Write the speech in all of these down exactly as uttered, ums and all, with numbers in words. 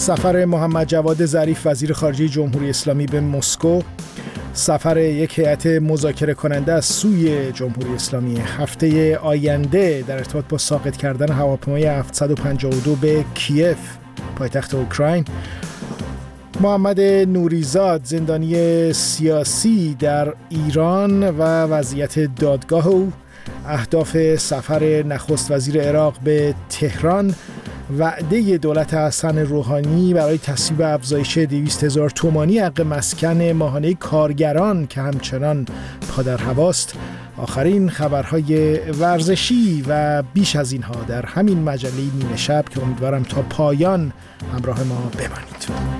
سفر محمد جواد ظریف وزیر خارجه جمهوری اسلامی به مسکو، سفر یک هیئت مذاکره کننده از سوی جمهوری اسلامی هفته آینده در ارتباط با ساقط کردن هواپیمای هفتصد و پنجاه و دو به کیف پایتخت اوکراین، محمد نوریزاد زندانی سیاسی در ایران و وضعیت دادگاه او، اهداف سفر نخست وزیر عراق به تهران، وعده دولت حسن روحانی برای تصویب افزایش دویست هزار تومانی حق مسکن ماهانه کارگران که همچنان پادر هواست، آخرین خبرهای ورزشی و بیش از اینها در همین مجله نیمه شب که امیدوارم تا پایان همراه ما بمانید.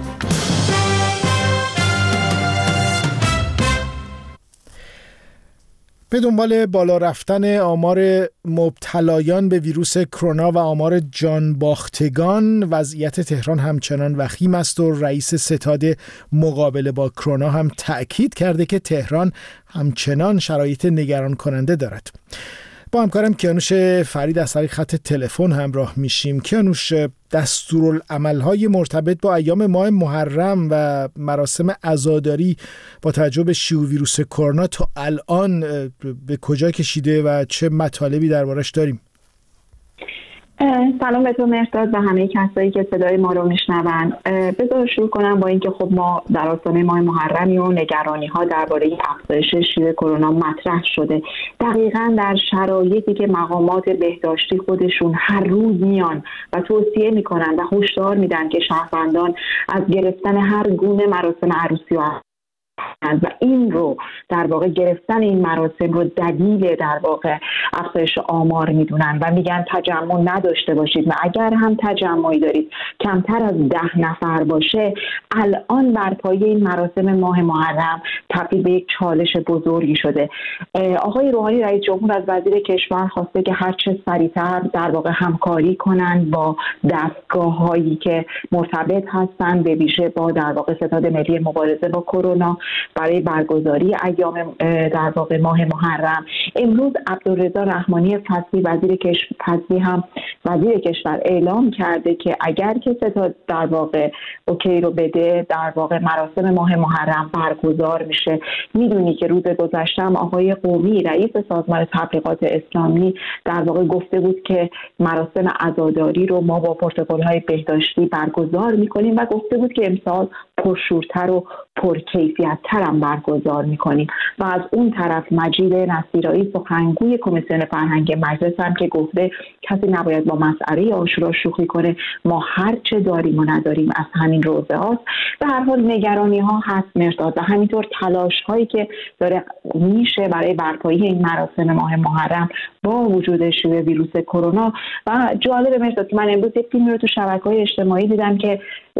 به دنبال بالا رفتن آمار مبتلایان به ویروس کرونا و آمار جانباختگان، وضعیت تهران همچنان وخیم است و رئیس ستاد مقابله با کرونا هم تأکید کرده که تهران همچنان شرایط نگران کننده دارد. با همکارم کیانوش فرید از طریق خط تلفن همراه میشیم. کیانوش، دستورالعمل‌های مرتبط با ایام ماه محرم و مراسم عزاداری با توجه به شیوع ویروس کرونا تا الان به کجا کشیده و چه مطالبی دربارش داریم؟ سلام به تو مهرداد و همه کسایی که صدای ما رو میشنون. بذار شروع کنم با اینکه خب ما در آستانه ماه محرمی و نگرانی ها درباره افزایش شیوع کرونا مطرح شده، دقیقاً در شرایطی که مقامات بهداشتی خودشون هر روز میان و توصیه میکنن و هشدار میدن که شهروندان از گرفتن هر گونه مراسم عروسی و و این رو در واقع گرفتن این مراسم رو دلیل در واقع افزایش آمار میدونن و میگن تجمع نداشته باشید و اگر هم تجمعی دارید کمتر از ده نفر باشه. الان بر پایه این مراسم ماه محرم تبدیل به یک چالش بزرگی شده. آقای روحانی رئیس جمهور از وزیر کشور خواسته که هر چه سریعتر در واقع همکاری کنن با دستگاه هایی که مرتبط هستن، به ویژه با در واقع ستاد ملی مبارزه با کرونا برای برگزاری ایام در واقع ماه محرم. امروز عبدالرضا رحمانی فضلی وزیر کشور فضلی هم وزیر کشور اعلام کرده که اگر که ستاد در واقع اوکی رو بده، در واقع مراسم ماه محرم برگزار میشه. میدونی که روز گذشته آقای قومی رئیس سازمان تبلیغات اسلامی در واقع گفته بود که مراسم عزاداری رو ما با پروتکل‌های بهداشتی برگزار میکنیم و گفته بود که امسال پرشورتر و پرکیفیت‌تر هم برگزار میکنیم. و از اون طرف مجید نصیرایی سخنگوی کمیسیون فرهنگ مجلس هم که گفته کسی نباید با مسئله عاشورا شوخی کنه، ما هر چه داریم و نداریم از همین روزه هاست. به هر حال نگرانی ها هست مرداد و همینطور تلاش هایی که داره میشه برای برپایی این مراسم ماه محرم با وجود شیوع ویروس کرونا. و جالب مرداد که من امروز یک فیلم رو تو شبکه‌های اجتماعی دیدم که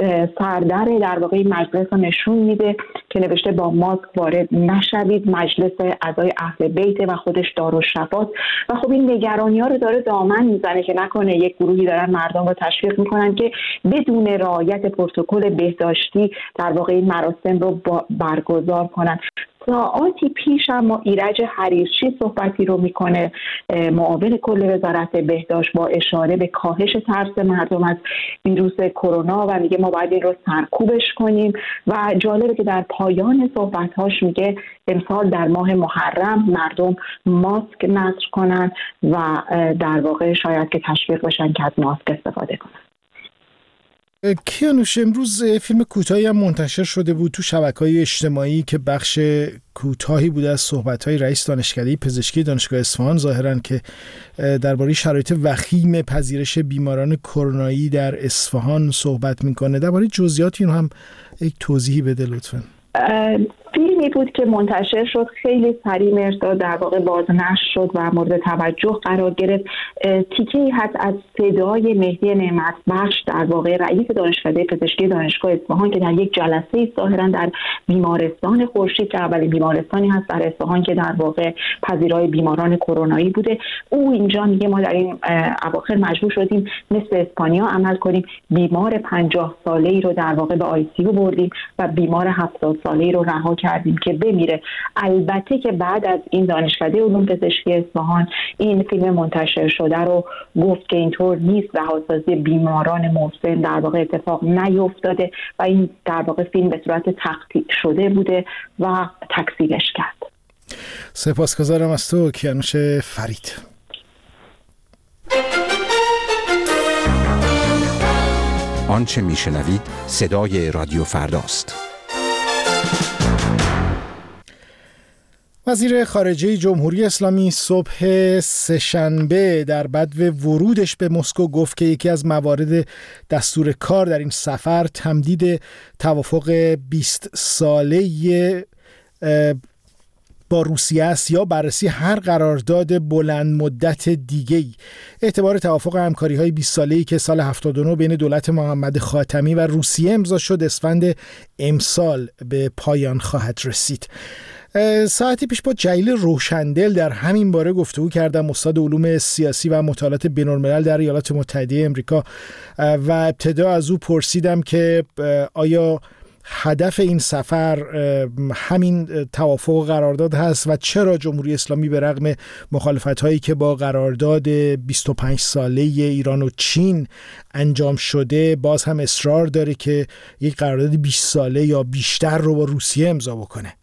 سردر در واقع مجلس رو نشون میده که نوشته با ماسک وارد نشوید، مجلس اعضای اهل بیت و خودش دارالشفاست. و خب این نگرانی ها رو داره دامن میزنه که نکنه یک گروهی دارن مردم رو تشویق میکنن که بدون رعایت پروتکل بهداشتی در واقع این مراسم رو برگزار کنن. ساعاتی پیش هم ما ایرج حریرچی صحبتی رو میکنه، معاون کل وزارت بهداشت، با اشاره به کاهش ترس مردم از ویروس کرونا و میگه ما باید این رو سرکوبش کنیم. و جالبه که در پایان صحبت‌هاش میگه امسال در ماه محرم مردم ماسک نصب کنن و در واقع شاید که تشویق بشن که از ماسک استفاده کنن. کیانوش، امروز فیلم کوتاهی هم منتشر شده بود تو شبکه‌های اجتماعی که بخش کوتاهی بوده از صحبت‌های رئیس دانشکده پزشکی دانشگاه اصفهان، ظاهراً که درباره شرایط وخیم پذیرش بیماران کرونایی در اصفهان صحبت می‌کنه. درباره جزئیات این هم یک توضیحی بده لطفاً. فیلمی بود که منتشر شد، خیلی سریع مرداد در واقع بازنشر شد و مورد توجه قرار گرفت. تیکه‌ای هست از صدای مهدی نعمت بخش در واقع رئیس دانشکده پزشکی دانشگاه اصفهان که در یک جلسه ظاهراً در بیمارستان خورشید که اولین بیمارستانی هست در اصفهان که در واقع پذیرای بیماران کرونایی بوده، او اینجا میگه ما در این اواخر مجبور شدیم مثل اسپانیا عمل کنیم، بیمار پنجاه ساله‌ای رو در واقع به آی سی یو بردیم و بیمار هفتاد ساله‌ای رو رها کردیم ندادیم که بمیره. البته که بعد از این دانشکده علوم پزشکی اصفهان این فیلم منتشر شده رو گفت که اینطور نیست، رهاسازی بیماران مسن در واقع اتفاق نیفتاده و این در واقع فیلم به صورت تقطیع شده بوده و تکذیبش کرد. سپاسگزارم از تو کیانوش فرید. آنچه میشنوید صدای رادیو فرداست. وزیر خارجه جمهوری اسلامی صبح سه‌شنبه در بدو ورودش به مسکو گفت که یکی از موارد دستور کار در این سفر تمدید توافق بیست ساله با روسیه است یا بررسی هر قرارداد بلند مدت دیگه‌ای. اعتبار توافق همکاری‌های بیست ساله‌ای که سال هفتاد و نه بین دولت محمد خاتمی و روسیه امضا شد اسفند امسال به پایان خواهد رسید. ساعتی پیش با جلیل روشندل در همین باره گفتگو کردم، استاد علوم سیاسی و مطالعات بین‌الملل در ایالات متحده آمریکا، و ابتدا از او پرسیدم که آیا هدف این سفر همین توافق و قرارداد هست و چرا جمهوری اسلامی به رغم مخالفت‌هایی که با قرارداد بیست و پنج ساله ایران و چین انجام شده باز هم اصرار داره که یک قرارداد بیست ساله یا بیشتر رو با روسیه امضا بکنه.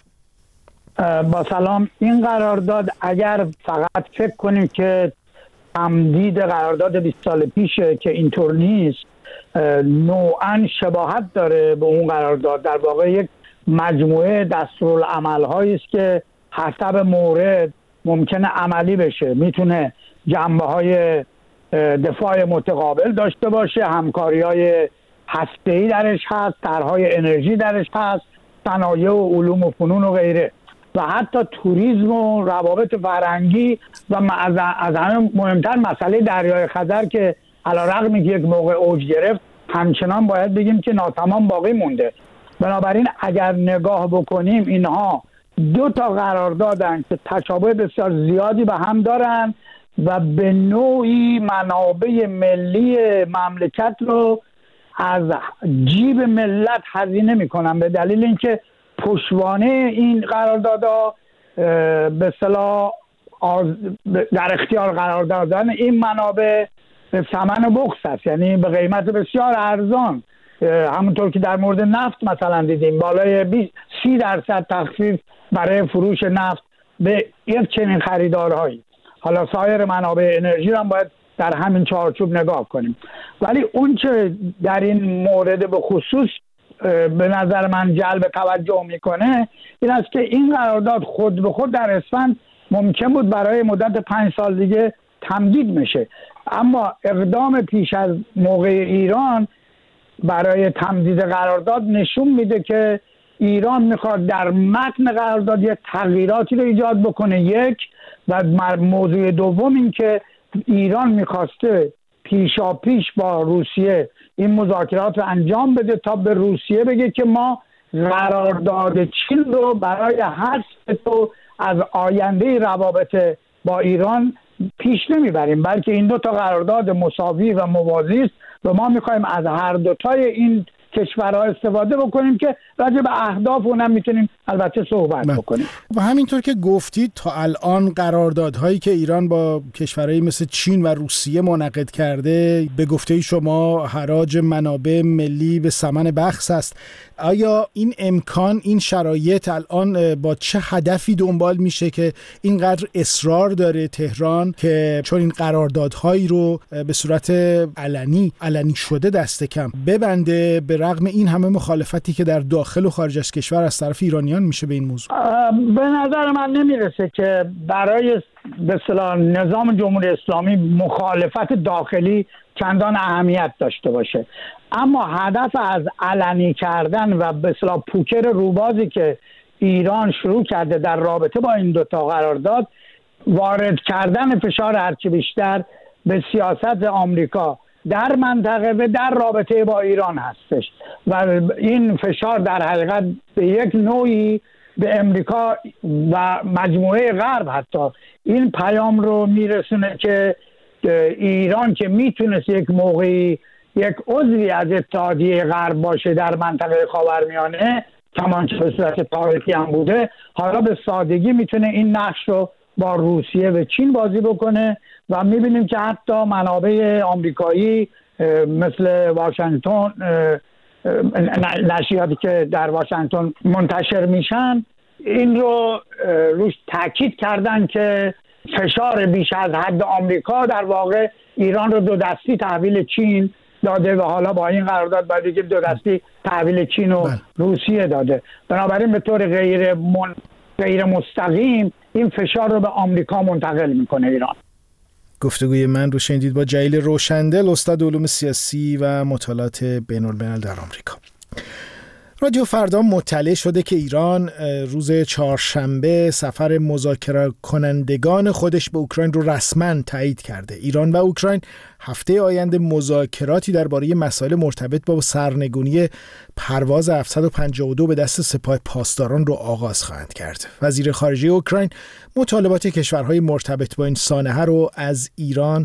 با سلام، این قرارداد اگر فقط فکر کنیم که تمدید قرارداد بیست سال پیشه که اینطور نیست، نوعاً شباهت داره به اون قرارداد. در واقع یک مجموعه دستورالعمل‌هایی است که حسب مورد ممکنه عملی بشه. میتونه جنبه‌های دفاع متقابل داشته باشه، همکاری‌های هسته‌ای درش هست، طرح‌های انرژی درش هست، صنایع و علوم و فنون و غیره، و حتی توریسم و روابط فرهنگی و از همه مهمتر مسئله دریای خزر که علیرغم که یک موقع اوج گرفت همچنان باید بگیم که ناتمام باقی مونده. بنابراین اگر نگاه بکنیم اینها دو تا قراردادن که تشابه بسیار زیادی به هم دارن و به نوعی منابع ملی مملکت رو از جیب ملت هزینه میکنن، به دلیل اینکه پشتوانه این قراردادها به اصطلاح در اختیار قرار دادن این منابع به ثمن بخس است، یعنی به قیمت بسیار ارزان. همونطور که در مورد نفت مثلا دیدیم بالای سی درصد تخفیف برای فروش نفت به یک چنین خریدارهایی. حالا سایر منابع انرژی رو هم باید در همین چارچوب نگاه کنیم. ولی اون چه در این مورد به خصوص به نظر من جلب توجه میکنه این است که این قرارداد خود به خود در اسفند ممکن بود برای مدت پنج سال دیگه تمدید میشه، اما اقدام پیش از موقع ایران برای تمدید قرارداد نشون میده که ایران میخواد در متن قرارداد یک تغییراتی رو ایجاد بکنه، یک، و موضوع دوم این که ایران میخواسته پیشا پیش با روسیه این مذاکرات رو انجام بده تا به روسیه بگه که ما قرارداد چین رو برای حذف تو از آینده روابط با ایران پیش نمیبریم، بلکه این دو تا قرارداد مساوی و موازی است و ما میخوایم از هر دوتای این کشورها استفاده بکنیم که راجع به اهداف اونم میتونیم البته صحبت من. بکنیم. و همینطور که گفتید تا الان قراردادهایی که ایران با کشورهایی مثل چین و روسیه منعقد کرده به گفته شما حراج منابع ملی به ثمن بخس است. آیا این امکان، این شرایط الان با چه هدفی دنبال میشه که اینقدر اصرار داره تهران که چون این قراردادهایی رو به صورت علنی علنی شده دست کم ببنده، به رغم این همه مخالفتی که در داخل و خارج از کشور از طرف ایرانیان میشه به این موضوع؟ به نظر من نمیرسه که برای به اصطلاح نظام جمهوری اسلامی مخالفت داخلی چندان اهمیت داشته باشه، اما هدف از علنی کردن و به اصطلاح پوکر روبازی که ایران شروع کرده در رابطه با این دو تا قرارداد، وارد کردن فشار هرچه بیشتر به سیاست آمریکا در منطقه و در رابطه با ایران هستش و این فشار در حقیقت به یک نوعی به امریکا و مجموعه غرب حتی این پیام رو میرسونه که ایران که میتونست یک موقعی یک عضوی از اتحادیه غرب باشه در منطقه خاورمیانه، کمانچه به صورت تاریخی هم بوده، حالا به سادگی میتونه این نقش رو با روسیه و چین بازی بکنه و میبینیم که حتی منابع آمریکایی مثل واشنگتن، نشریاتی که در واشنگتن منتشر میشن این رو روش تاکید کردن که فشار بیش از حد آمریکا در واقع ایران رو دو دستی تحویل چین داده و حالا با این قرارداد باید بگیم دو دستی تحویل چین و روسیه داده. بنابراین به طور غیر من... غیر مستقیم این فشار رو به آمریکا منتقل میکنه ایران. گفتگوی من رو شنیدید با جلیل روشندل، استاد علوم سیاسی و مطالعات بین‌الملل در آمریکا. رادیو فردا مطلع شده که ایران روز چهارشنبه سفر مذاکره کنندگان خودش به اوکراین رو رسما تایید کرده. ایران و اوکراین هفته آینده مذاکراتی درباره مسائل مرتبط با سرنگونی پرواز هفتصد و پنجاه و دو به دست سپاه پاسداران رو آغاز خواهند کرد. وزیر خارجه اوکراین مطالبات کشورهای مرتبط با این سانحه رو از ایران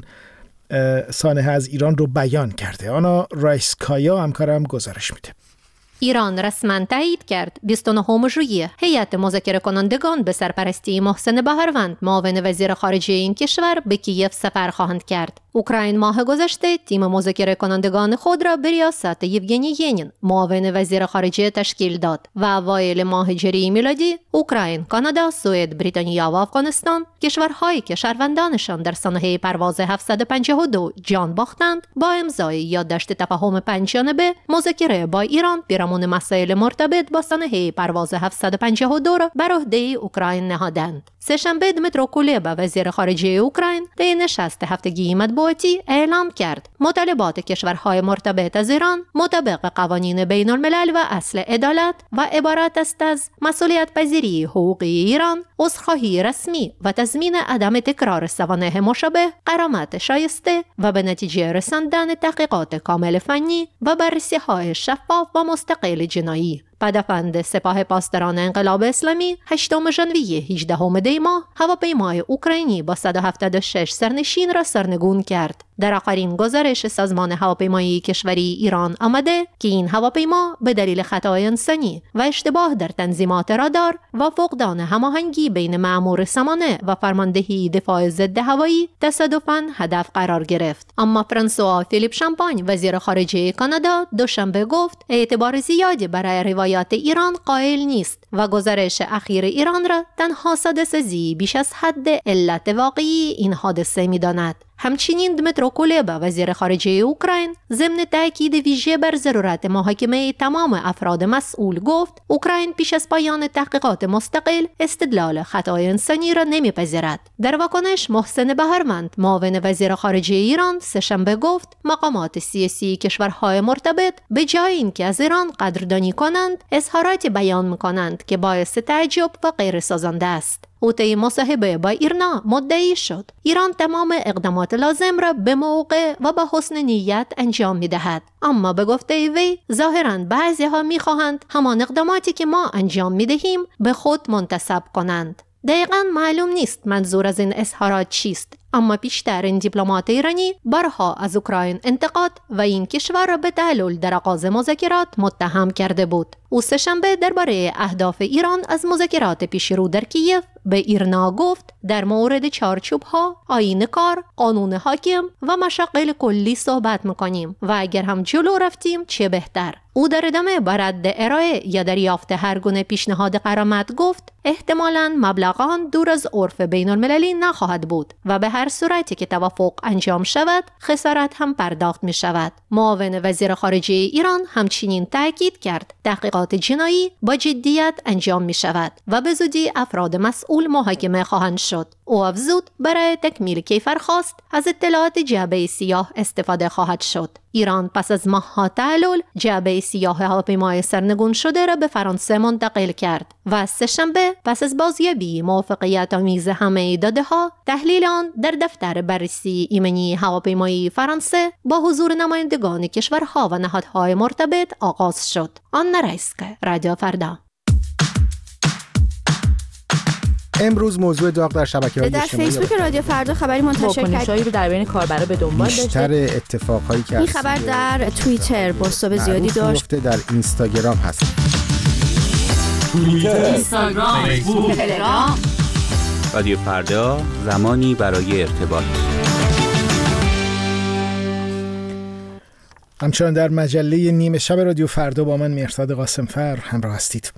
سانحه از ایران رو بیان کرده. آنا رایسکایا همکارم گزارش میده. ایران رسما تایید کرد بیست و نهم ژوئیه هیئت مذاکره کنندگان به سرپرستی محسن بهروند معاون وزیر خارجه این کشور به کیف سفر خواهند کرد. اوکراین ماه گذشته تیم مذاکره کنندگان خود را به ریاست یوگنی ینین معاون وزیر خارجه تشکیل داد و اوایل ماه ژوئیه میلادی اوکراین، کانادا، سوئد، بریتانیا و افغانستان کشورهایی که شهروندانشان در سانحه پرواز هفتصد و پنجاه و دو جان باختند با امضای یادداشت تفاهم پنج‌جانبه مذاکره با ایران پیرامون مسائل مرتبط با سانحه پرواز هفتصد و پنجاه و دو را بر عهده اوکراین نهادند. سه‌شنبه دمیترو کولبا وزیر خارجه اوکراین در نشست هفتگی مطبوعاتی اعلام کرد مطالبات کشورهای مرتبط از ایران مطابق قوانین بین الملل و اصل عدالت و عبارت است از مسئولیت پذیری حقوقی ایران، عذرخواهی رسمی و تضمین عدم تکرار سوانح مشابه، غرامت شایسته و به نتیجه رساندن تحقیقات کامل فنی و بررسی‌های شفاف و مستقل جنایی. پدافند سپاه پاسداران انقلاب اسلامی هشتم ژانویه هجدهم دی ماه هواپیمای اوکراینی با صد و هفتاد و شش سرنشین را سرنگون کرد. در آخرین گزارش سازمان هواپیمایی کشوری ایران آمده که این هواپیما به دلیل خطای انسانی و اشتباه در تنظیمات رادار و فقدان هماهنگی بین مأمور سامانه و فرماندهی دفاع ضد هوایی تصادفاً هدف قرار گرفت. اما فرانسوا فیلیپ شامپاین وزیر خارجه کانادا دوشنبه گفت اعتبار زیادی برای روایات ایران قائل نیست و گزارش اخیر ایران را تنها ساده‌سازی بیش از حد علت واقعی این حادثه می‌داند. همچنین دمیترو کولبا وزیر خارجه اوکراین ضمن تاکید ویژه بر ضرورت محاکمه تمام افراد مسئول گفت اوکراین پیش از پایان تحقیقات مستقل استدلال خطای انسانی را نمیپذیرد. در واکنش محسن بهروند معاون وزیر خارجه ایران سه‌شنبه گفت مقامات سیاسی کشورهای مرتبط به جای اینکه از ایران قدردانی کنند اظهاراتی بیان می‌کنند که باعث تعجب و غیر سازنده است. او طی مصاحبه با ایرنا مدعی شد ایران تمام اقدامات لازم را به موقع و با حسن نیت انجام می‌دهد، اما به گفته وی ظاهراً بعضی‌ها می‌خواهند همان اقداماتی که ما انجام می‌دهیم به خود منتسب کنند. دقیقاً معلوم نیست منظور از این اظهارات چیست، اما پیشترین دیپلمات ایرانی بارها از اوکراین انتقاد و این کشور را به تعلل در آغاز مذاکرات متهم کرده بود. او سه‌شنبه درباره اهداف ایران از مذاکرات پیشرو در کیف به ایرنا گفت در مورد چارچوب‌ها، آیین کار، قانون حاکم و مشاغل کلی صحبت می‌کنیم و اگر هم جلو رفتیم چه بهتر. او در ادامه بر رد ارائه یا دریافت هر گونه پیشنهاد غرامت گفت احتمالاً مبلغ آن دور از عرف بین‌المللی نخواهد بود و به هر صورتی که توافق انجام شود خسارت هم پرداخت می شود. معاون وزیر خارجه ایران همچنین تاکید کرد تحقیقات جنایی با جدیت انجام می شود و به زودی افراد مسئول محاکمه خواهند شد. او افزود برای تکمیل کیفرخواست از اطلاعات جعبه سیاه استفاده خواهد شد. ایران پس از ماه‌ها تعلل جعبه سیاه هواپیمای سرنگون شده را به فرانسه منتقل کرد و سه‌شنبه پس از بازیابی موافقت آمیز همه داده‌ها تحلیل آن در دفتر بررسی ایمنی هواپیمایی فرانسه با حضور نمایندگان کشورها و نهادهای مرتبط آغاز شد. آنا رایسکایا، رادیو فردا. امروز موضوع داغ در شبکه‌های اجتماعی در فیسبوک رادیو فردا خبری منتشر کرد. واکنش‌هایی رو در بین کاربرا به دنبال داشته. بیشتر اتفاقایی که این خبر در توییتر بازتاب زیادی داشت. در اینستاگرام هست. توییتر، اینستاگرام، فیسبوک، تلگرام. رادیو فردا، زمانی برای ارتباط. همچنان در مجله نیمه شب رادیو فردا با من مهرداد قاسمفر همراه هستید.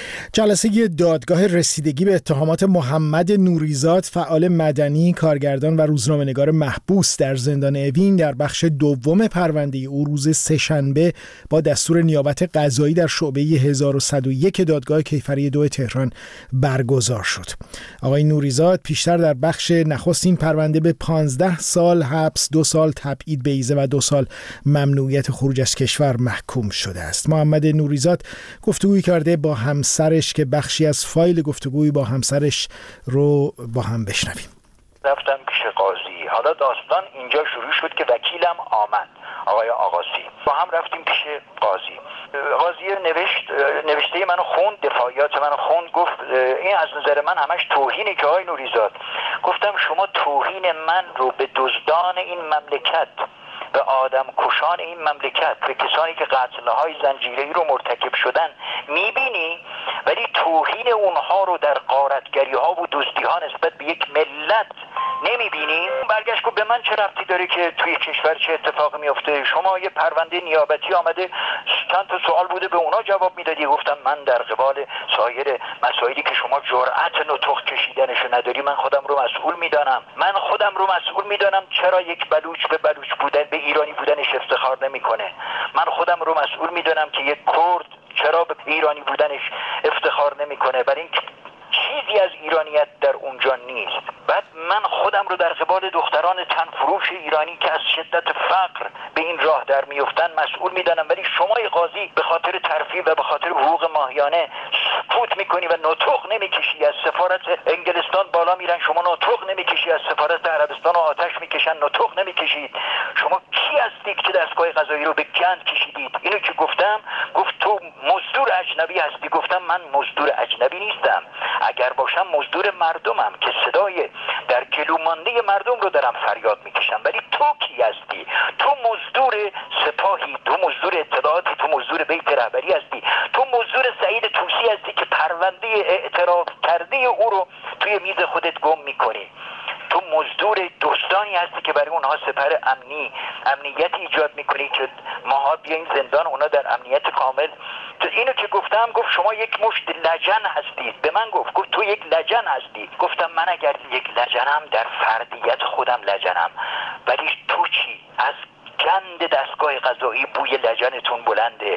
جلسه دادگاه رسیدگی به اتهامات محمد نوریزاد، فعال مدنی، کارگردان و روزنامه‌نگار محبوس در زندان اوین در بخش دوم پرونده او روز سه‌شنبه با دستور نیابت قضایی در شعبه هزار و صد و یک دادگاه کیفری دو تهران برگزار شد. آقای نوریزاد پیشتر در بخش نخست این پرونده به پانزده سال حبس، دو سال تبعید به ایزه و دو سال ممنوعیت خروج از کشور محکوم شده است. محمد نوریزاد گفتگویی کرده با همسرش که بخشی از فایل گفتگوی با همسرش رو با هم بشنویم. رفتم پیش قاضی. حالا داستان اینجا شروع شد که وکیلم آمد، آقای آقاسی. با هم رفتیم پیش قاضی. قاضی نوشت نوشته منو خوند، دفاعیات منو خوند، گفت این از نظر من همش توهینه که آقای نوریزاد. گفتم شما توهین من رو به دزدان این مملکت، به آدم کشان این مملکت، به کسانی که قتل‌های زنجیره‌ای رو مرتکب شدن می‌بینی، ولی توهین اونها رو در غارتگری‌ها و دزدی‌ها نسبت به یک ملت نمی‌بینی؟ برگشت گفت به من چه ربطی داره که توی کشور چه اتفاقی میفته؟ شما یه پرونده نیابتی آمده، چند تا سوال بوده، به اونا جواب میدادی. گفتم من در قبال سایر مسائلی که شما جرأت نطق کشیدنشو نداری، من خودم رو مسئول میدانم. من خودم رو مسئول میدانم چرا یک بلوچ به بلوچ بودن، به ایرانی بودنش افتخار نمیکنه. من خودم رو مسئول میدانم که یک کرد چرا به ایرانی بودنش افتخار نمیکنه، برای اینکه چیزی از ایرانیت در اونجا نیست. بعد من خودم رو در قبال دختران تنفروش ایرانی که از شدت فقر به این راه در میفتن مسئول میدانم، ولی شما قاضی به خاطر ترفیع و به خاطر حقوق ماهیانه سکوت میکنی و نطق نمیکشی. از سفارت انگلستان بالا میرن، شما نطق نمیکشی. از سفارت عربستان و آتش میکشن، نطق نمیکشید. شما کی هستید که دستگاه قضایی رو به گند کشیدید؟ اینو که گفتم، گفت تو مزدور اجنبی هستی. گفتم من مزدور اجنبی نیستم. اگر باشم مزدور مردمم که صدای در گلو مانده مردم رو دارم فریاد میکشم. ولی تو کی هستی؟ تو مزدور سپاهی، تو مزدور اطلاعاتی، تو مزدور بیت رهبری هستی، تو مزدور سعید طوسی هستی که پرونده اعتراف کرده او رو توی میز خودت گم میکنی. تو مزدور دوستانی هستی که برای اونها سپر امنی امنیت ایجاد میکنی که ماها بیاین زندان، اونا در امنیت کامل. اینو که گفتم، گفت شما یک مشت لجن هستید. به من گفت گفت تو یک لجن هستی. گفتم من اگر یک لجنم در فردیت خودم لجنم، ولی تو چی؟ از گند دستگاه قضایی بوی لجنتون بلنده.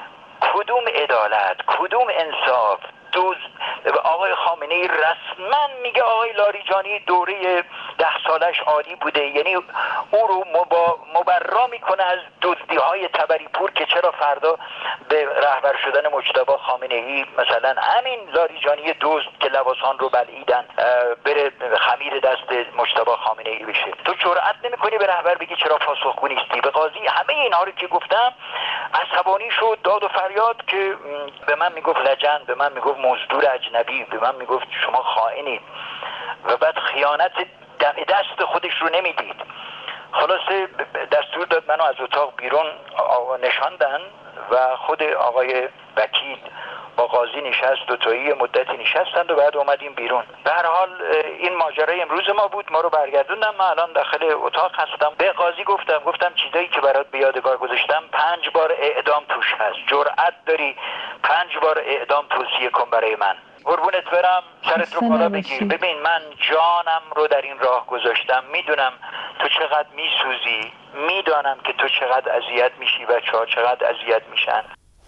کدوم عدالت، کدوم انصاف؟ دوز آقای خامنه‌ای رسما میگه آقای لاریجانی دوره ده سالش عالی بوده، یعنی او رو مبرا میکنه از دزدی‌های تبریپور که چرا فردا به رهبر شدن مجتبی خامنه‌ای مثلا همین لاریجانی دزد که لواسان رو بلعیدن بره خمیر دست مجتبی خامنه‌ای بشه. تو جرئت نمیکنی به رهبر بگی چرا پاسخگو نیستی؟ به قاضی همه اینها رو که گفتم عصبانی شد، داد و فریاد که به من میگفت لجن، به من میگفت مزدور اجنبی، به من میگفت شما خائنید و بعد خیانت دم دست خودش رو نمیدید. خلاصه دستور داد منو از اتاق بیرون نشاندن و خود آقای وکیل با قاضی نشست، دوتایی مدتی نشستند و بعد اومدیم بیرون. به هر حال این ماجرای امروز ما بود، ما رو برگردوندن. من الان داخل اتاق هستم. به قاضی گفتم گفتم چیزایی که برات به یادگار گذاشتم پنج بار اعدام توش هست. جرأت داری پنج بار اعدام توصیه کن برای من؟ قربونت برم، سرت رو بالا بگیر. ببین من جانم رو در این راه گذاشتم، میدونم تو چقدر میسوزی، میدانم که تو چقدر اذیت میشی، بچه‌ها چقدر اذیت میشن.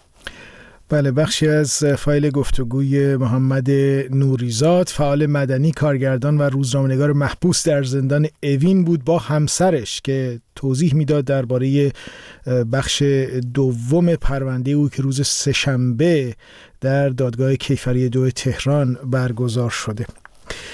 بله، بخشی از فایل گفتگوی محمد نوریزاد، فعال مدنی، کارگردان و روزنامه‌نگار محبوس در زندان اوین بود با همسرش که توضیح میداد درباره بخش دوم پرونده او که روز سه‌شنبه در دادگاه کیفری دو تهران برگزار شده.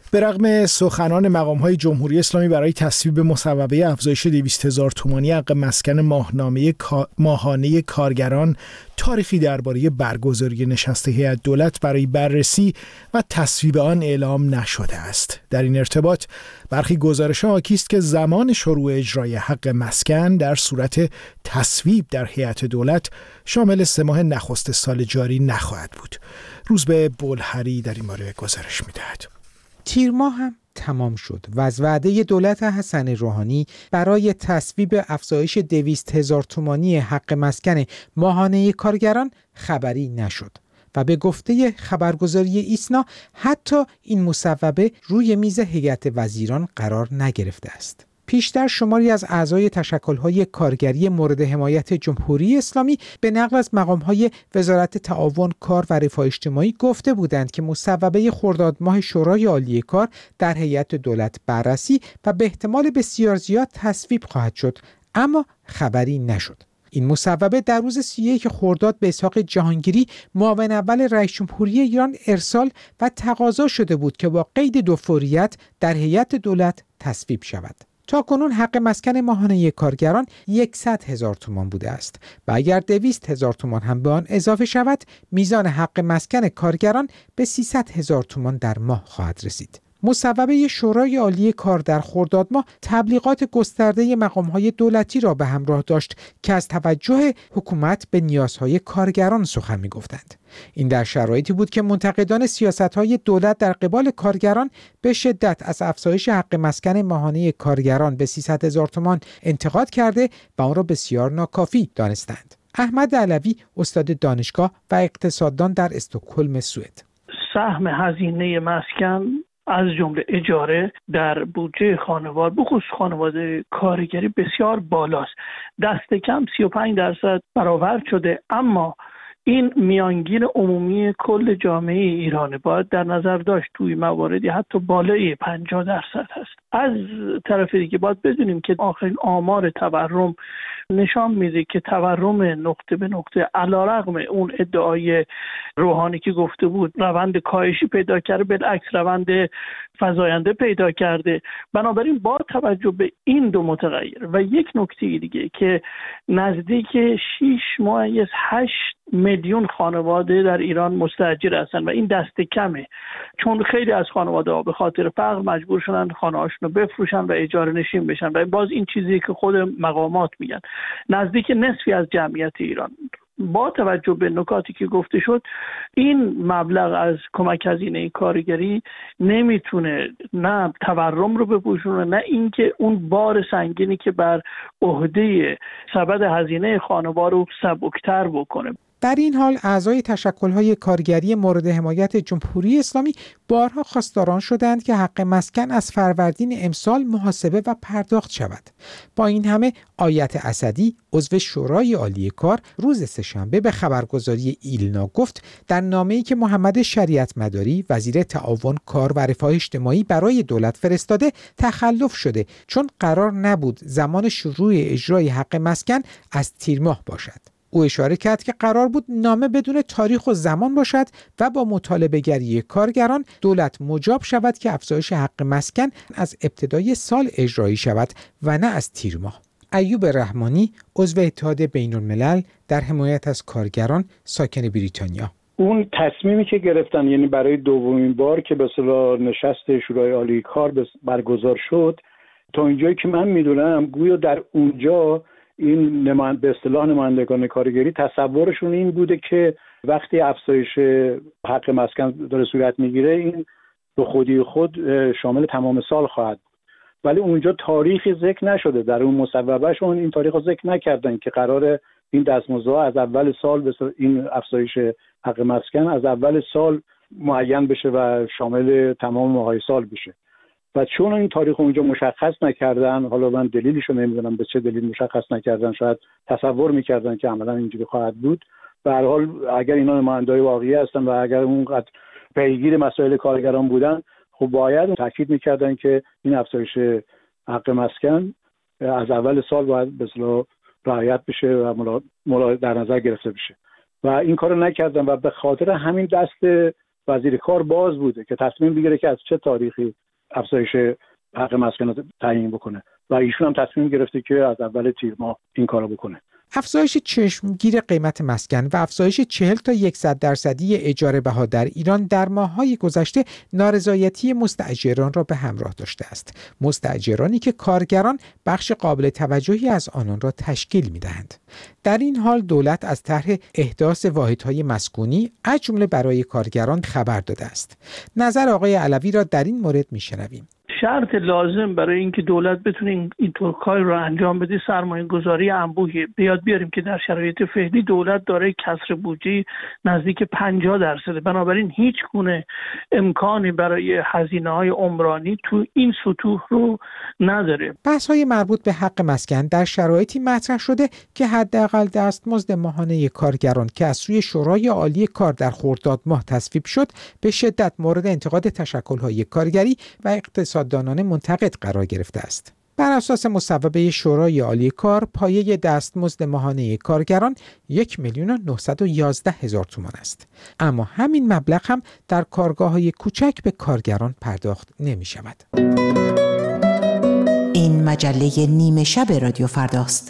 به رغم سخنان مقام‌های جمهوری اسلامی برای تصویب مصوبه افزایش دویست هزار تومانی حق مسکن ماهنامه ماهانه کارگران، تاریخی درباره برگزاری نشست هیئت دولت برای بررسی و تصویب آن اعلام نشده است. در این ارتباط برخی گزارش‌ها حاکی است که زمان شروع اجرای حق مسکن در صورت تصویب در هیئت دولت شامل سه ماه نخست سال جاری نخواهد بود. روزبه بولهری در این باره گزارش می‌دهد. تیر ماه هم تمام شد و از وعده دولت حسن روحانی برای تصویب افزایش دویست هزار تومانی حق مسکن ماهانه کارگران خبری نشد و به گفته خبرگزاری ایسنا حتی این مصوبه روی میز هیئت وزیران قرار نگرفته است. پیشتر شماری از اعضای تشکل‌های کارگری مورد حمایت جمهوری اسلامی به نقل از مقام‌های وزارت تعاون، کار و رفاه اجتماعی گفته بودند که مصوبه خرداد ماه شورای عالی کار در هیئت دولت بررسی و به احتمال بسیار زیاد تصویب خواهد شد، اما خبری نشد. این مصوبه در روز سی و یک خرداد به اسحاق جهانگیری معاون اول رئیس جمهوری ایران ارسال و تقاضا شده بود که با قید دو فوریت در هیئت دولت تصویب شود. تا کنون حق مسکن ماهانه کارگران صد هزار تومان بوده است و اگر دویست هزار تومان هم به آن اضافه شود میزان حق مسکن کارگران به سیصد هزار تومان در ماه خواهد رسید. مصوبه شورای عالی کار در خرداد ماه تبلیغات گسترده مقام‌های دولتی را به همراه داشت که از توجه حکومت به نیازهای کارگران سخن می‌گفتند. این در شرایطی بود که منتقدان سیاست‌های دولت در قبال کارگران به شدت از افزایش حق مسکن ماهانه کارگران به سیصد هزار تومان انتقاد کرده و آن را بسیار ناکافی دانستند. احمد علوی استاد دانشگاه و اقتصاددان در استکهلم سوئد: سهم هزینه مسکن از جمله اجاره در بودجه خانوار بخصوص خانواده کارگری بسیار بالاست. دست کم سی و پنج درصد برآورد شده، اما این میانگین عمومی کل جامعه ایران باید در نظر داشت. توی مواردی حتی بالای پنجاه درصد هست. از طرف دیگه باید بدونیم که آخرین آمار تورم نشان میده که تورم نقطه به نقطه علیرغم اون ادعای روحانی که گفته بود روند کاهشی پیدا کرده، بالعکس روند فزاینده پیدا کرده. بنابراین با توجه به این دو متغیر و یک نکته دیگه که نزدیک شش ممیز هشت میلیون خانواده در ایران مستاجر هستن و این دست کمه، چون خیلی از خانواده ها به خاطر فقر مجبور شدن خانه هاشون رو بفروشن و اجاره نشین بشن و باز این چیزی که خود مقامات میگن نزدیک نصفی از جمعیت ایران. با توجه به نکاتی که گفته شد این مبلغ از کمک هزینه کارگری نمیتونه نه تورم رو بپوشونه نه اینکه اون بار سنگینی که بر عهده سبد هزینه خانوار رو سبکتر بکنه. در این حال اعضای تشکل‌های کارگری مورد حمایت جمهوری اسلامی بارها خواستاران شدند که حق مسکن از فروردین امسال محاسبه و پرداخت شود. با این همه آیت اسدی عضو شورای عالی کار روز سه‌شنبه به خبرگزاری ایلنا گفت در نامه‌ای که محمد شریعت مداری وزیر تعاون، کار و رفاه اجتماعی برای دولت فرستاده تخلف شده، چون قرار نبود زمان شروع اجرای حق مسکن از تیر ماه باشد. او اشاره کرد که قرار بود نامه بدون تاریخ و زمان باشد و با مطالبه گری کارگران دولت مجاب شود که افزایش حق مسکن از ابتدای سال اجرایی شود و نه از تیر ماه. ایوب رحمانی عضو اتحاد بین الملل در حمایت از کارگران ساکن بریتانیا: اون تصمیمی که گرفتن، یعنی برای دومین بار که به اصطلاح نشست شورای عالی کار برگزار شد، تا اینجایی که من میدونم گویا در اونجا این نماینده به اصطلاح نمایندگان کارگری تصورشون این بوده که وقتی افزایش حق مسکن داره صورت میگیره این به خودی خود شامل تمام سال خواهد، ولی اونجا تاریخی ذکر نشده. در اون مصوبهشون این تاریخ رو ذکر نکردن که قرار این دستمزدها از اول سال به این افزایش حق مسکن از اول سال معین بشه و شامل تمام ماهای سال بشه. و چون این تاریخ اونجا مشخص نکردن، حالا من دلیلشو نمیدونم به چه دلیل مشخص نکردن، شاید تصور میکردن که عملا اینجوری خواهد بود. به هر حال اگر اینا نماینده‌های واقعی هستن و اگر اونقدر پیگیر مسائل کارگران بودن، خب باید تاکید میکردن که این افزایش حق مسکن از اول سال باید به اصطلاح رعایت بشه و ملا در نظر گرفته بشه و این کارو نکردن و به خاطر همین دست وزیر کار باز بوده که تصمیم بگیره که از چه تاریخی افزایش حق مسکن رو تعیین بکنه و ایشون هم تصمیم گرفته که از اول تیر ماه این کارو بکنه. افزایش چشمگیر قیمت مسکن و افزایش چهل تا صد درصدی اجاره بها در ایران در ماه‌های گذشته نارضایتی مستاجران را به همراه داشته است. مستاجرانی که کارگران بخش قابل توجهی از آنان را تشکیل می‌دهند. در این حال دولت از طرح احداث واحدهای مسکونی از جمله برای کارگران خبر داده است. نظر آقای علوی را در این مورد می‌شنویم. شرط لازم برای اینکه دولت بتونه این اینطور کار رو انجام بده سرمایه گذاری انبوهی. بیاد بیاریم که در شرایط فعلی دولت داره کسر بودجه نزدیک پنجاه درصد، بنابراین هیچ گونه امکانی برای هزینه‌های عمرانی تو این سطوح رو نداره. بحث‌های مربوط به حق مسکن در شرایطی مطرح شده که حداقل دستمزد ماهانه کارگران که از سوی شورای عالی کار در خرداد ماه تصویب شد به شدت مورد انتقاد تشکل‌های کارگری و اقتصاددانان منتقد قرار گرفته است. بر اساس مصوبه شورای عالی کار پایه دستمزد ماهانه کارگران یک میلیون و نهصد و یازده هزار تومان است. اما همین مبلغ هم در کارگاه‌های کوچک به کارگران پرداخت نمی شود. این مجله نیمه شب رادیو فرداست.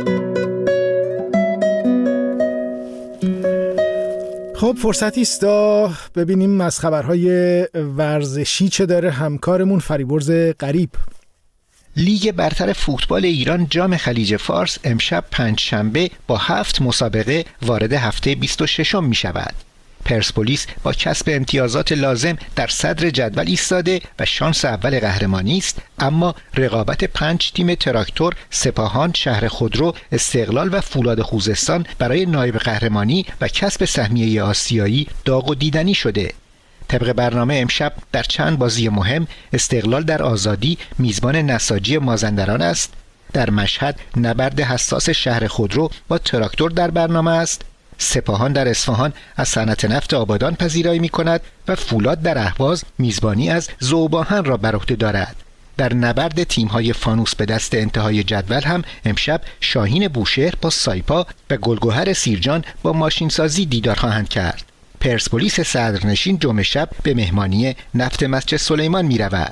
خب فرصتی است تا ببینیم از خبرهای ورزشی چه داره همکارمون فریبرز غریب. لیگ برتر فوتبال ایران جام خلیج فارس امشب پنجشنبه با هفت مسابقه وارد هفته بیست و ششم می شود. پرسپولیس با کسب امتیازات لازم در صدر جدول ایستاده و شانس اول قهرمانی است، اما رقابت پنج تیم تراکتور، سپاهان، شهر خودرو، استقلال و فولاد خوزستان برای نایب قهرمانی و کسب سهمیه آسیایی داغ و دیدنی شده. طبق برنامه امشب در چند بازی مهم استقلال در آزادی میزبان نساجی مازندران است، در مشهد نبرد حساس شهر خودرو با تراکتور در برنامه است، سپاهان در اصفهان از صنعت نفت آبادان پذیرایی می کند و فولاد در اهواز میزبانی از ذوباهن را بر عهده دارد. در نبرد تیم‌های فانوس به دست انتهای جدول هم امشب شاهین بوشهر با سایپا و گلگهر سیرجان با ماشینسازی دیدار خواهند کرد. پرسپولیس صدرنشین جمعه شب به مهمانی نفت مسجد سلیمان می رود.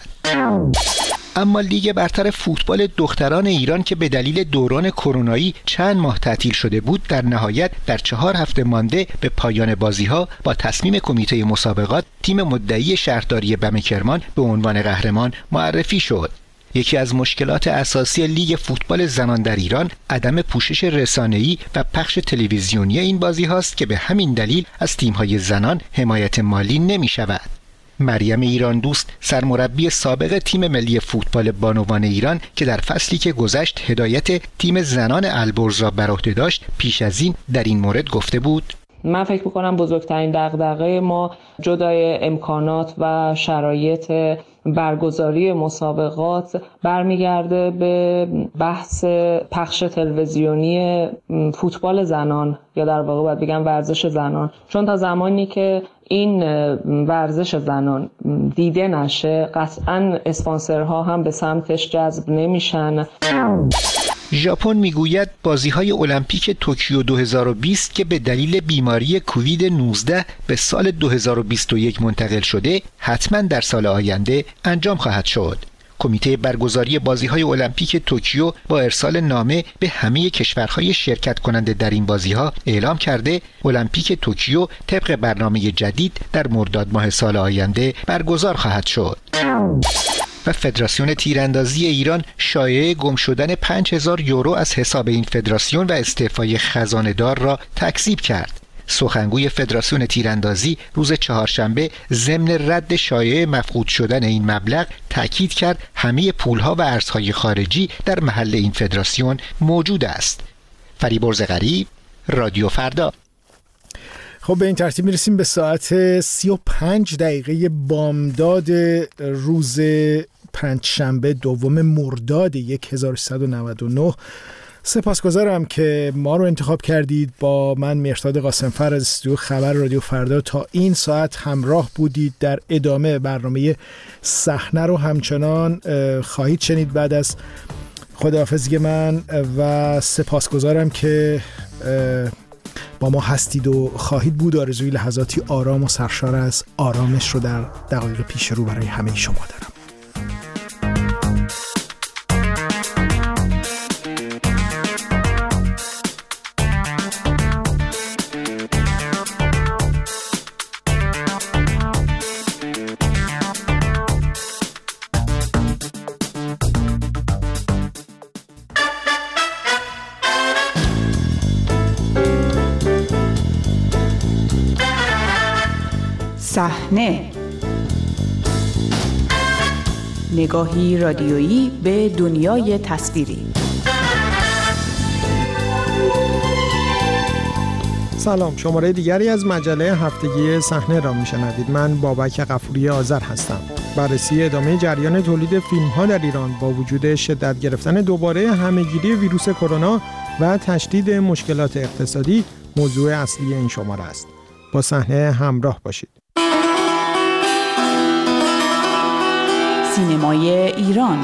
اما لیگ برتر فوتبال دختران ایران که به دلیل دوران کرونایی چند ماه تعطیل شده بود در نهایت در چهار هفته مانده به پایان بازی‌ها با تصمیم کمیته مسابقات تیم مدعی شهرداری بم کرمان به عنوان قهرمان معرفی شد. یکی از مشکلات اساسی لیگ فوتبال زنان در ایران عدم پوشش رسانه‌ای و پخش تلویزیونی این بازی هاست که به همین دلیل از تیم‌های زنان حمایت مالی نمی‌شود. مریم ایران دوست سرمربی سابق تیم ملی فوتبال بانوان ایران که در فصلی که گذشت هدایت تیم زنان البرز را بر عهده داشت پیش از این در این مورد گفته بود: من فکر می‌کنم بزرگترین دغدغه ما جدای امکانات و شرایط برگزاری مسابقات برمیگرده به بحث پخش تلویزیونی فوتبال زنان یا در واقع باید بگم ورزش زنان، چون تا زمانی که این ورزش زنان دیده نشه قطعاً اسپانسرها هم به سمتش جذب نمیشن. ژاپن میگوید بازی‌های المپیک توکیو دو هزار و بیست که به دلیل بیماری کووید نوزده به سال دو هزار و بیست و یک منتقل شده حتما در سال آینده انجام خواهد شد. کمیته برگزاری بازی‌های المپیک توکیو با ارسال نامه به همه کشورهای شرکت کننده در این بازی‌ها اعلام کرده المپیک توکیو طبق برنامه جدید در مرداد ماه سال آینده برگزار خواهد شد. و فدراسیون تیراندازی ایران شایعه گم شدن پنج هزار یورو از حساب این فدراسیون و استعفای خزانه‌دار را تکذیب کرد. سخنگوی فدراسیون تیراندازی روز چهارشنبه ضمن رد شایعه مفقود شدن این مبلغ تاکید کرد همه پولها و ارزهای خارجی در محل این فدراسیون موجود است. فریبرز غریب، رادیو فردا. خب به این ترتیب میرسیم به ساعت سی و پنج دقیقه بامداد روز پنجشنبه دوم مرداد هزار و سیصد و نود و نه. سپاسگزارم که ما رو انتخاب کردید. با من مهرداد قاسمفر از استودیو خبر رادیو فردا تا این ساعت همراه بودید. در ادامه برنامه صحنه رو همچنان خواهید شنید بعد از خداحافظی من و سپاسگزارم که با ما هستید و خواهید بود. آرزوی لحظاتی آرام و سرشار از آرامش رو در دقایق پیش رو برای همه شما دارم. صحنه، نگاهی رادیویی به دنیای تصویری. سلام، شماره دیگری از مجله هفتگی صحنه را میشنوید. من بابک غفوری آذر هستم. بررسی ادامه جریان تولید فیلم‌ها در ایران با وجود شدت گرفتن دوباره همه‌گیری ویروس کرونا و تشدید مشکلات اقتصادی موضوع اصلی این شماره است. با صحنه همراه باشید. سینمای ایران.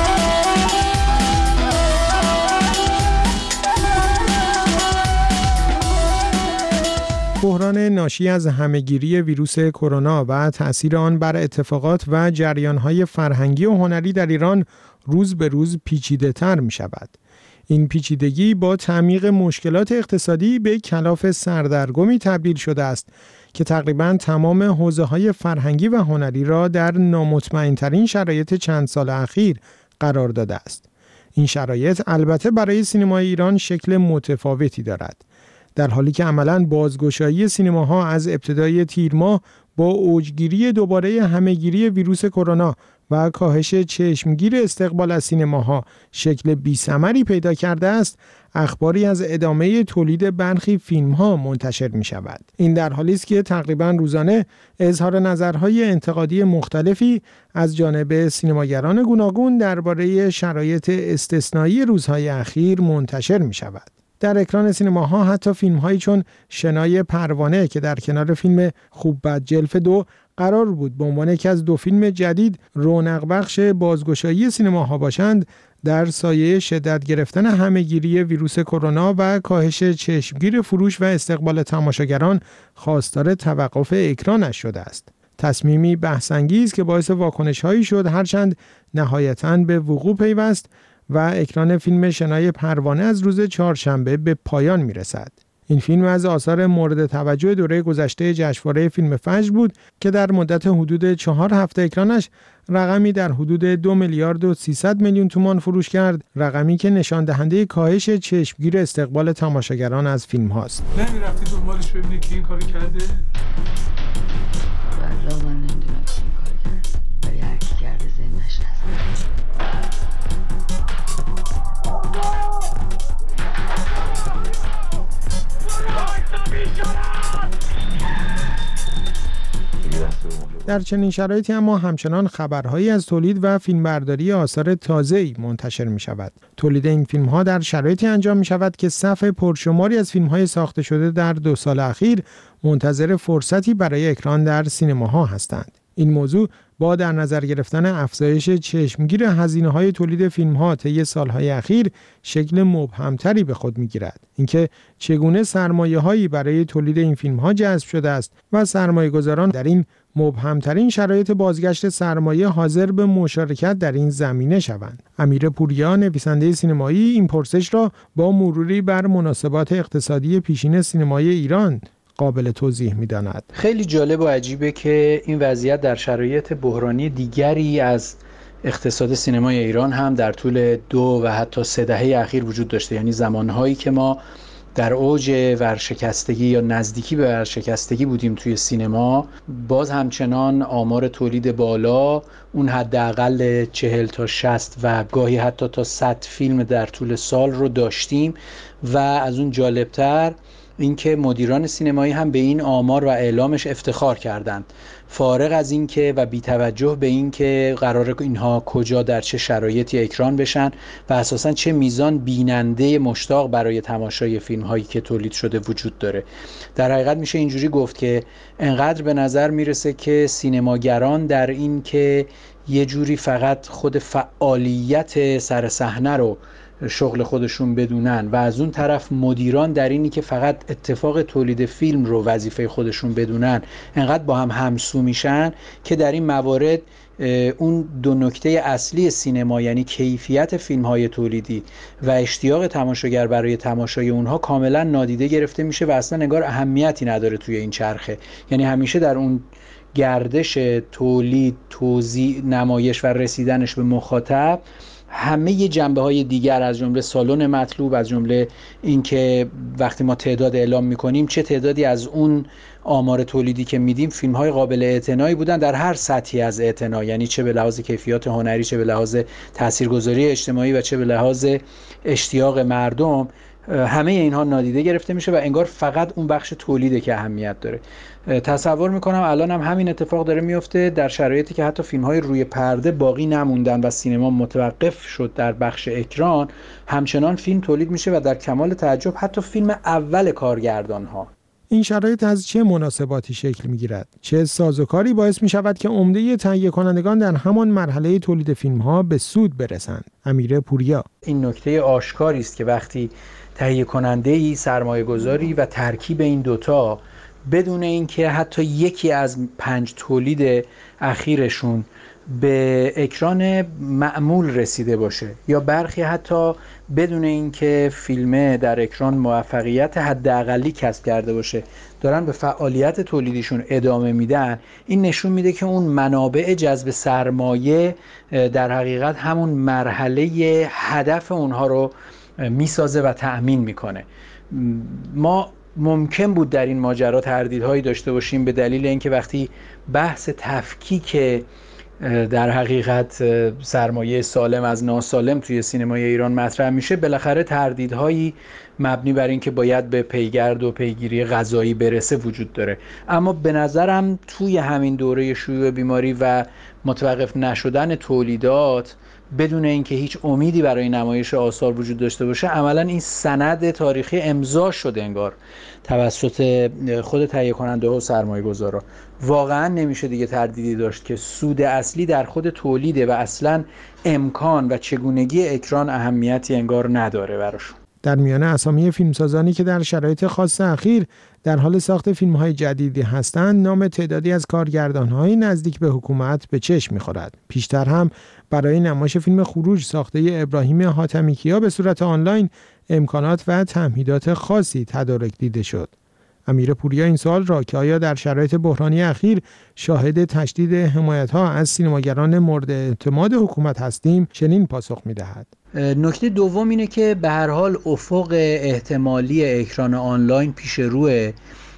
بحران ناشی از همه‌گیری ویروس کرونا و تأثیر آن بر اتفاقات و جریان‌های فرهنگی و هنری در ایران روز به روز پیچیده‌تر می‌شود. این پیچیدگی با تعمیق مشکلات اقتصادی به کلاف سردرگمی تبدیل شده است که تقریباً تمام حوزه‌های فرهنگی و هنری را در نامطمئن‌ترین شرایط چند سال اخیر قرار داده است. این شرایط البته برای سینمای ایران شکل متفاوتی دارد، در حالی که عملاً بازگشایی سینماها از ابتدای تیر ماه با اوجگیری دوباره همه‌گیری ویروس کرونا و کاهش چشمگیر استقبال از سینماها شکل بی‌ثمری پیدا کرده است. اخباری از ادامه تولید برخی فیلم‌ها منتشر می‌شود. این در حالی است که تقریباً روزانه اظهار نظرهای انتقادی مختلفی از جانب سینماگران گوناگون درباره شرایط استثنایی روزهای اخیر منتشر می‌شود. در اکران سینماها حتی فیلم‌هایی چون شنای پروانه که در کنار فیلم خوب بد جلف دو قرار بود به عنوان یکی از دو فیلم جدید رونق بخش بازگشایی سینماها باشند، در سایه شدت گرفتن همه‌گیری ویروس کرونا و کاهش چشمگیر فروش و استقبال تماشاگران خواستار توقف اکرانش شده است. تصمیمی بحث‌انگیز که باعث واکنش‌هایی شد، هرچند نهایتاً به وقوع پیوست و اکران فیلم شنای پروانه از روز چهارشنبه به پایان میرسد. این فیلم از آثار مورد توجه دوره گذشته جشنواره فیلم فجر بود که در مدت حدود چهار هفته اکرانش رقمی در حدود دو میلیارد و سیصد میلیون تومان فروش کرد، رقمی که نشان دهنده کاهش چشمگیر استقبال تماشاگران از فیلم هاست. نمی‌رفتی دنبالش ببینی کی این کارو کرده؟ والله من نمی‌دونم کی این کارو کرده. ولی هر کی کرده زندش نزن. در چنین شرایطی اما همچنان خبرهایی از تولید و فیلمبرداری آثار تازه‌ای منتشر می شود. تولید این فیلم ها در شرایطی انجام می شود که صف پرشماری از فیلم های ساخته شده در دو سال اخیر منتظر فرصتی برای اکران در سینماها هستند. این موضوع با در نظر گرفتن افزایش چشمگیر هزینه‌های تولید فیلم‌ها طی سال‌های اخیر شکل مبهم‌تری به خود می‌گیرد. اینکه چگونه سرمایه‌هایی برای تولید این فیلم‌ها جذب شده است و سرمایه‌گذاران در این مبهم‌ترین شرایط بازگشت سرمایه حاضر به مشارکت در این زمینه شوند. امیر پوریا، نویسنده سینمایی، این پرسش را با مروری بر مناسبات اقتصادی پیشین سینمای ایران قابل توضیح می‌داند. خیلی جالب و عجیبه که این وضعیت در شرایط بحرانی دیگری از اقتصاد سینمای ایران هم در طول دو و حتی سه دهه اخیر وجود داشته. یعنی زمانهایی که ما در اوج ورشکستگی یا نزدیکی به ورشکستگی بودیم توی سینما، باز همچنان آمار تولید بالا، اون حداقل چهل تا شصت و گاهی حتی تا صد فیلم در طول سال رو داشتیم و از اون جالبتر اینکه مدیران سینمایی هم به این آمار و اعلامش افتخار کردند، فارغ از اینکه و بی توجه به اینکه قراره اینها کجا در چه شرایطی اکران بشن و اساساً چه میزان بیننده مشتاق برای تماشای فیلم هایی که تولید شده وجود داره. در حقیقت میشه اینجوری گفت که انقدر به نظر میرسه که سینماگران در این که یه جوری فقط خود فعالیت سر صحنه رو شغل خودشون بدونن و از اون طرف مدیران در اینی که فقط اتفاق تولید فیلم رو وظیفه خودشون بدونن انقدر با هم همسو میشن که در این موارد اون دو نکته اصلی سینما، یعنی کیفیت فیلم‌های تولیدی و اشتیاق تماشاگر برای تماشای اونها، کاملا نادیده گرفته میشه و اصلا انگار اهمیتی نداره توی این چرخه. یعنی همیشه در اون گردش تولید، توزیع، نمایش و رسیدنش به مخاطب همه ی جنبه های دیگر از جمله سالن مطلوب، از جمله اینکه وقتی ما تعداد اعلام میکنیم چه تعدادی از اون آمار تولیدی که میدیم فیلم های قابل اعتنایی بودن در هر سطحی از اعتنا، یعنی چه به لحاظ کیفیت هنری، چه به لحاظ تاثیرگذاری اجتماعی و چه به لحاظ اشتیاق مردم، همه اینها نادیده گرفته میشه و انگار فقط اون بخش تولیده که اهمیت داره. تصور میکنم الان هم همین اتفاق داره میفته در شرایطی که حتی فیلم‌های روی پرده باقی نموندن و سینما متوقف شد در بخش اکران، همچنان فیلم تولید میشه و در کمال تعجب حتی فیلم اول کارگردان‌ها. این شرایط از چه مناسباتی شکل میگیرد؟ چه سازوکاری باعث میشود که عمده تهیه کنندگان در همان مرحله تولید فیلم‌ها به سود برسند؟ امیر پوریا: این نکته آشکاری است که وقتی تهیه کننده‌ای، سرمایه‌گذاری و ترکیب این دوتا بدون اینکه حتی یکی از پنج تولید اخیرشون به اکران معمول رسیده باشه یا برخی حتی بدون اینکه فیلمه در اکران موفقیت حداقلی کسب کرده باشه دارن به فعالیت تولیدیشون ادامه میدن، این نشون میده که اون منابع جذب سرمایه در حقیقت همون مرحله هدف اونها رو میسازه و تأمین میکنه. ما ممکن بود در این ماجرا تردیدهایی داشته باشیم به دلیل اینکه وقتی بحث تفکیک در حقیقت سرمایه سالم از ناسالم توی سینمای ایران مطرح میشه، بالاخره تردیدهایی مبنی بر اینکه باید به پیگرد و پیگیری غذایی برسه وجود داره. اما به نظرم توی همین دوره شیوع بیماری و متوقف نشدن تولیدات بدون اینکه هیچ امیدی برای نمایش آثار وجود داشته باشه، عملا این سند تاریخی امضا شده انگار توسط خود تهیه کننده و سرمایه گذارا. واقعا نمیشه دیگه تردیدی داشت که سود اصلی در خود تولیده و اصلا امکان و چگونگی اکران اهمیتی انگار نداره براشون. در میان اسامی فیلمسازانی که در شرایط خاص اخیر در حال ساخت فیلم‌های جدیدی هستند، نام تعدادی از کارگردان‌های نزدیک به حکومت به چشم می‌خورد. پیشتر هم برای نمایش فیلم خروج ساخته ابراهیم حاتمیکیا به صورت آنلاین امکانات و تمهیدات خاصی تدارک دیده شد. امیر پوریا این سوال را که آیا در شرایط بحرانی اخیر شاهد تشدید حمایت‌ها از سینماگران مورد اعتماد حکومت هستیم، چنین پاسخ می‌دهد. نکته دوم اینه که به هر حال افق احتمالی اکران آنلاین پیش روه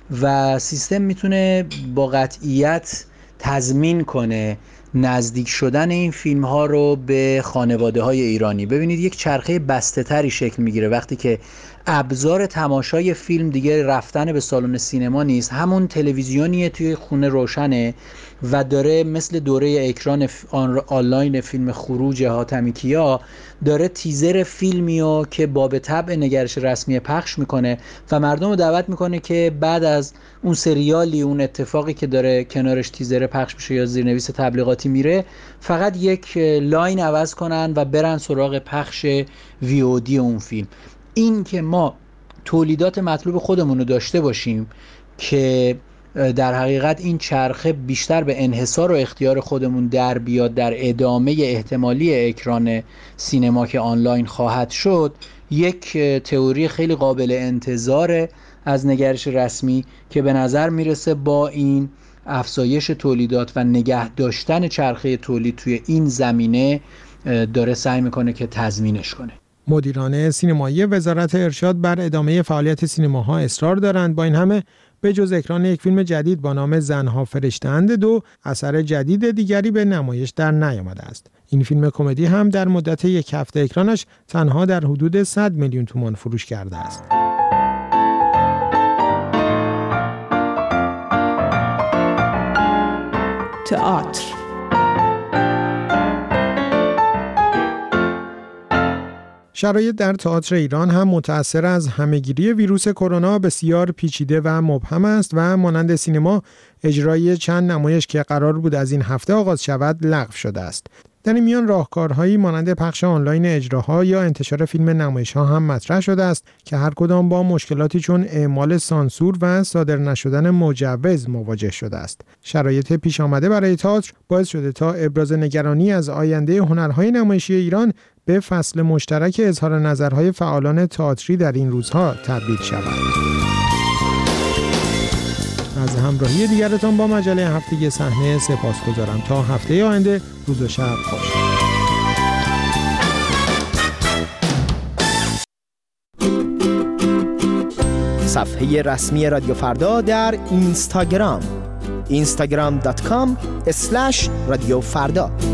و سیستم میتونه با قطعیت تضمین کنه نزدیک شدن این فیلم ها رو به خانواده های ایرانی. ببینید یک چرخه بسته تری شکل میگیره وقتی که ابزار تماشای فیلم دیگه رفتن به سالن سینما نیست، همون تلویزیونیه توی خونه روشنه و داره مثل دوره اکران آنلاین فیلم خروج حاتمیکیا داره تیزر فیلمیو که باب طبع نگرش رسمی پخش میکنه و مردم رو دعوت میکنه که بعد از اون سریالی، اون اتفاقی که داره کنارش تیزر پخش میشه یا زیرنویس تبلیغاتی میره، فقط یک لاین عوض کنن و برن سراغ پخش وی او دی اون فیلم. این که ما تولیدات مطلوب خودمون رو داشته باشیم که در حقیقت این چرخه بیشتر به انحصار و اختیار خودمون در بیاد در ادامه احتمالی اکران سینما که آنلاین خواهد شد، یک تئوری خیلی قابل انتظاره از نگرش رسمی که به نظر میرسه با این افزایش تولیدات و نگه داشتن چرخه تولید توی این زمینه داره سعی میکنه که تضمینش کنه. مدیران سینمایی وزارت ارشاد بر ادامه فعالیت سینماها اصرار دارند. با این همه به جز اکران یک فیلم جدید با نام زنها فرشته‌اند دو، اثر جدید دیگری به نمایش در نیامده است. این فیلم کمدی هم در مدت یک هفته اکرانش تنها در حدود صد میلیون تومان فروش کرده است. تئاتر. شرایط در تئاتر ایران هم متأثر از همهگیری ویروس کرونا بسیار پیچیده و مبهم است و مانند سینما اجرای چند نمایش که قرار بود از این هفته آغاز شود لغو شده است. در این میان راهکارهایی مانند پخش آنلاین اجراها یا انتشار فیلم نمایش‌ها هم مطرح شده است که هر کدام با مشکلاتی چون اعمال سانسور و صادر نشدن مجوز مواجه شده است. شرایط پیش آمده برای تئاتر باعث شده تا ابراز نگرانی از آینده هنرهای نمایشی ایران به فصل مشترک اظهار نظرهای فعالان تئاتری در این روزها تبدیل شود. از همراهی دیگرتان با مجله هفتگی صحنه سپاسگزارم. تا هفته آینده، روز و شب خوش. صفحه رسمی رادیو فردا در اینستاگرام اینستاگرام دات کام اسلش رادیو فردا.